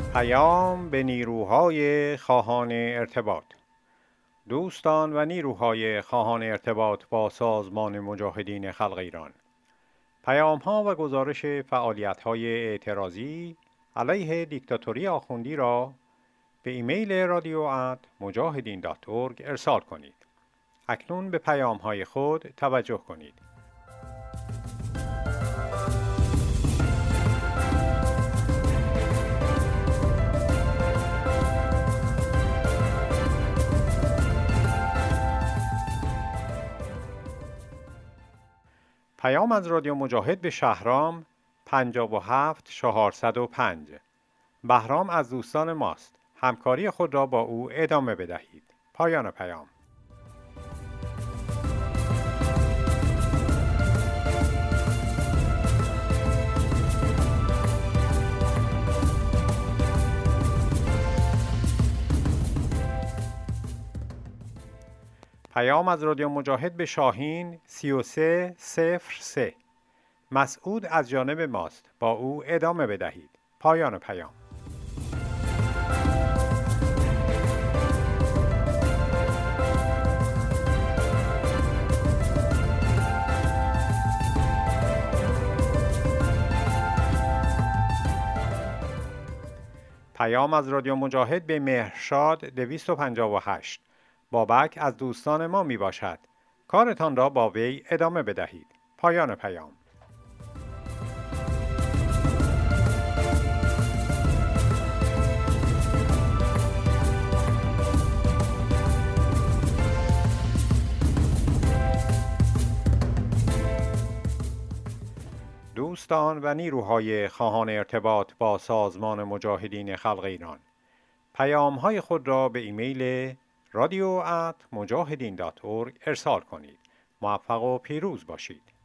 به نیروهای خواهان ارتباط. دوستان و نیروهای خواهان ارتباط با سازمان مجاهدین خلق ایران، پیام‌ها و گزارش فعالیت‌های اعتراضی علیه دیکتاتوری آخوندی را به ایمیل radio@mujahedin.org ارسال کنید. اکنون به پیام‌های خود توجه کنید. پیام از رادیو مجاهد به شهرام 57405. بهرام از دوستان ماست. همکاری خود را با او ادامه بدهید. پایان پیام. پیام از رادیو مجاهد به شاهین 3303. مسعود از جانب ماست. با او ادامه بدهید. پایان پیام. پیام از رادیو مجاهد به مهرشاد 258. بابک از دوستان ما می باشد. کارتان را با وی ادامه بدهید. پایان پیام. دوستان و نیروهای خواهان ارتباط با سازمان مجاهدین خلق ایران، پیام‌های خود را به ایمیل radio@mujahedin.org ارسال کنید. موفق و پیروز باشید.